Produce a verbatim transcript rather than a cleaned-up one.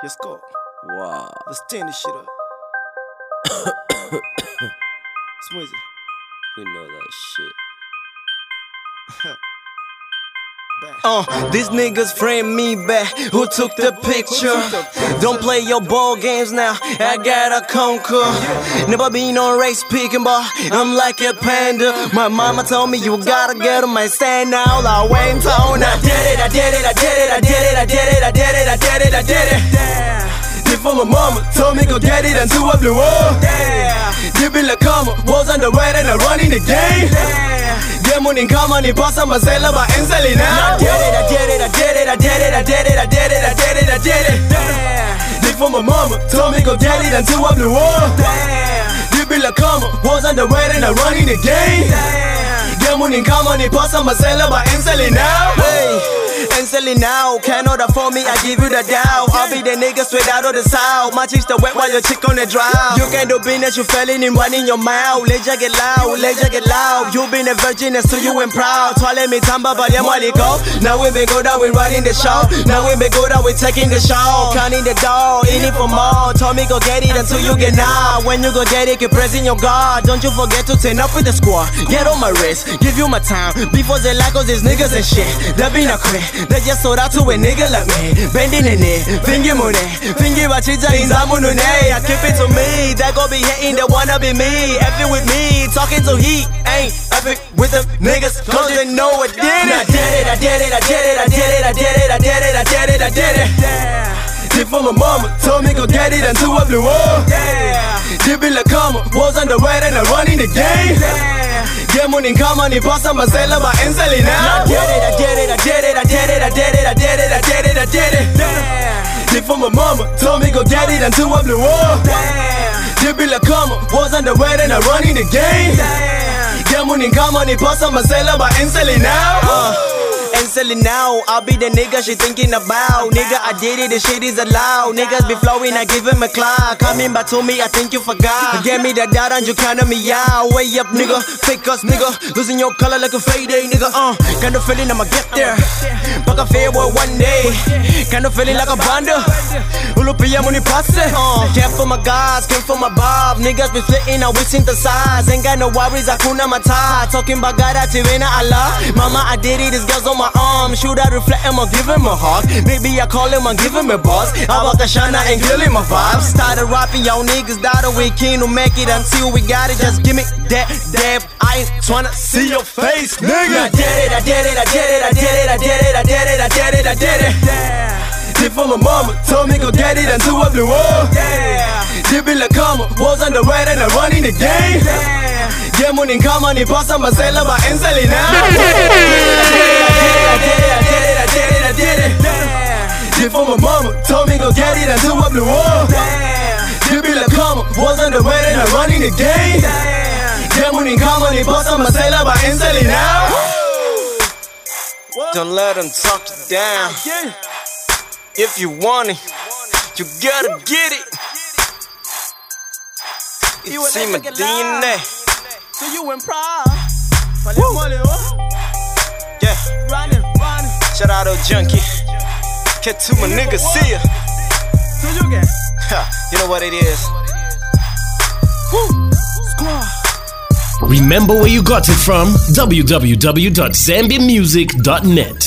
Let's go. Wow. Let's stand this shit up. Swizzy. We know that shit. Uh, these niggas frame me back. Who took the picture? Don't play your ball games now. I gotta conquer. Never been on race picking ball. I'm like a panda. My mama told me you gotta get on my stand now. I went on. I did it, I did it, I did it, I did it, I did it, I did it, I did it, I did it. Did for my mama, told me go get it until I blew up. Did be like karma, was on the way and I running the game. Money come on, it boss on my cellar, but in selling now. I did it, I did it, I did it, I did it, I did it, I did it, I did it, I did it. Did for my mama, told me go get it until I blew up. Did be like karma, was on the way and I running the game. Get money come on, it boss on my cellar, but in selling now. Hey. And selling now, cannot afford me, I give you the doubt. I'll be the nigga straight out of the south. My chicks the wet while your chick on the drought. You can't do business, you felling in one in your mouth. Let ya get loud, let ya get loud. You been a virgin and still you ain't proud. Twale me tamba but yeah money go. Now we been good out, we running the show. Now we been good out, we taking the show. Counting the dough, in it for more. Told me go get it until you get now. When you go get it, keep pressing your guard. Don't you forget to turn up with the squad. Get on my wrist, give you my time. Before they like all these niggas and shit. They been a quit. They just sold out to a nigga like me. Bending in it, finger money. Finger bachicha in Zamunune. I keep it to me. They gon' be hating, they wanna be me. Effing with me, talking to he ain't effing with them niggas. Cause they know I did it. I did it, I did it, I did it, I did it, I did it, I did it, I did it, I did it. Did for my mama, told me go get it until I blew up. Did be like karma, was on the way and I running the game. Get money, come on, it boss on my cellar, but in selling now. I did it, I did it, I did it, I did it, I did it, I did it, I did it, I did it. Did for my mama, told me go get it until I blew up. Did be like karma, was on the way and I running the game. Get money, come on, it boss on my cellar, but in selling now. Uh. And selling now, I'll be the nigga she thinking about. Nigga, I did it, the shit is allowed. Niggas be flowing, I give him a clock. Coming back to me, I think you forgot. Get me the data and you counted me out. Way up, nigga, fake us, nigga. Losing your color like a fade day, nigga. Uh, kind of feeling I'ma get there. But I feel well one day. Kind of feeling like a banda. Ulupia money passe. Uh, care for my guys, care for my bob. Niggas be splitting, now we synthesize. Ain't got no worries, Hakuna Matata. Talking about God, I Tivena Allah. Mama, I did it, this girl's on my arm. Should I reflect him or give him a hug? Maybe I call him and give him a buzz. Abakashana and killing my vibes. Started rapping, y'all niggas died away. Keen to make it until we got it. Just give me that dab. I ain't tryna see your face, nigga. I did it, I did it, I did it, I did it, I did it, I did it, I did it, I did it. Did for my mama, told me go get it until I blew up. Did be like karma, was on the way and I running the game. Get money, come on, it boss on my cellar, but in selling now. I did it, I did it, I did it, I did it, I did it. Did for my mama, told me go get it until I blew up. Did be like karma, was on the way and I running the game. Get money, come on, it boss on my cellar, but in selling now. Don't let them talk you down. If you want it, you gotta get it. It's in my D N A. So you went proud. Yeah. Running, running. Shout out to Junkie. Get to my niggas, see ya. So you get. You know what it is. Woo. Squad. Remember where you got it from? w w w dot zambia music dot net